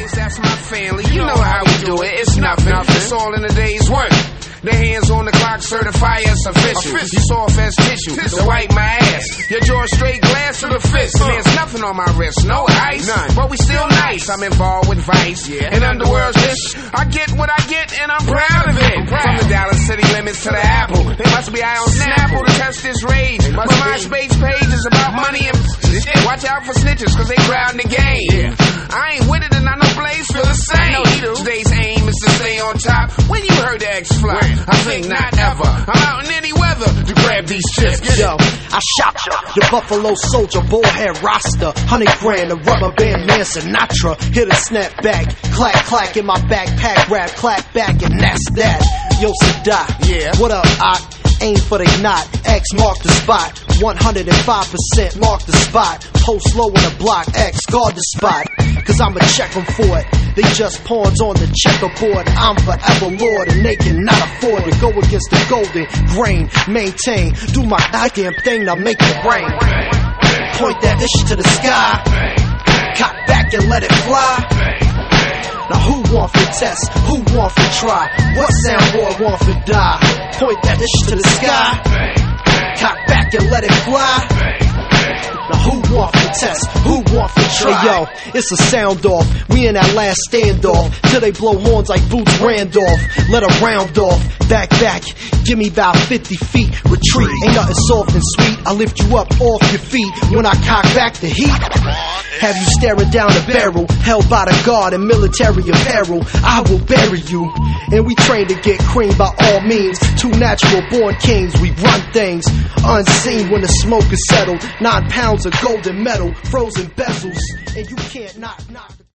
boys, that's my family. You know how we do it. It's nothing. It's all in a day's work. The hands on the clock certify us official. You soft as tissue, so wipe my ass. Your jaw straight glass to the fist. And there's nothing on my wrist, no ice. But we still nice. I'm involved with Vice and Underworld's dish. I get what I get and I'm proud of it. From the Dallas city limits to the Apple. They must be high on Snapple to test this rage. But my MySpace page is about money and watch out for snitches, cause they crowding the game. I ain't with it and I know Blaze feel the same. Today's aim is to stay on top. When you heard the X-Fly, I think not ever. I'm out in any weather to grab these chips. Yo, I shot your Buffalo Soldier ballhead roster. 100 grand, a rubber band man Sinatra. Hit a snap back, clack clack in my backpack, rap clap back, and that's that. Yo, Sadat, what up, Ock? Aim for the knot, X mark the spot. 105% mark the spot. Post low on the block, X guard the spot. Cause I'ma check them for it. They just pawns on the checkerboard. I'm forever lord and they cannot afford to go against the golden grain. Maintain, do my goddamn thing, now make it rain. Point that ish to the sky. Cock back and let it fly. Now who want for test? Who want for try? What sound boy want for die? Point that ish to the sky. Cock back and let it fly. Now who want for test? Who want for try? Hey yo, it's a sound off. We in that last standoff. Till they blow horns like Boots Randolph. Let a round off. Back, give me about 50 feet. Retreat, ain't nothing soft and sweet. I lift you up off your feet when I cock back the heat. Have you staring down the barrel, held by the guard in military apparel. I will bury you. And we train to get cream by all means. Two natural born kings, we run things unseen when the smoke is settled. 9 pounds of golden metal, frozen bezels, and you can't knock.